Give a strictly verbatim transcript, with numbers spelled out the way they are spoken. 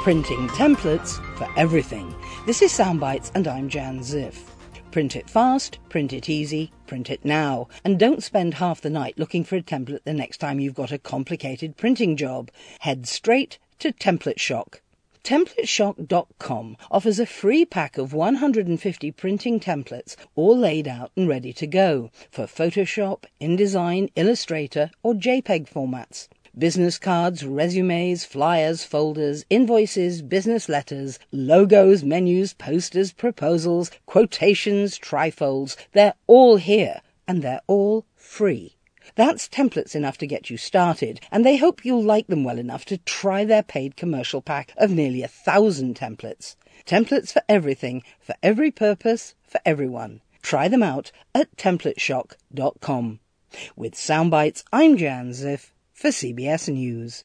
Printing templates for everything. This is Soundbites and I'm Jan Ziff. Print it fast, print it easy, print it now. And don't spend half the night looking for a template the next time you've got a complicated printing job. Head straight to Template Shock. Template Shock dot com offers a free pack of one hundred fifty printing templates, all laid out and ready to go, for Photoshop, InDesign, Illustrator or JPEG formats. Business cards, resumes, flyers, folders, invoices, business letters, logos, menus, posters, proposals, quotations, trifolds. They're all here, and they're all free. That's templates enough to get you started, and they hope you'll like them well enough to try their paid commercial pack of nearly a thousand templates. Templates for everything, for every purpose, for everyone. Try them out at Template Shock dot com. With Soundbites, I'm Jan Ziff for C B S News.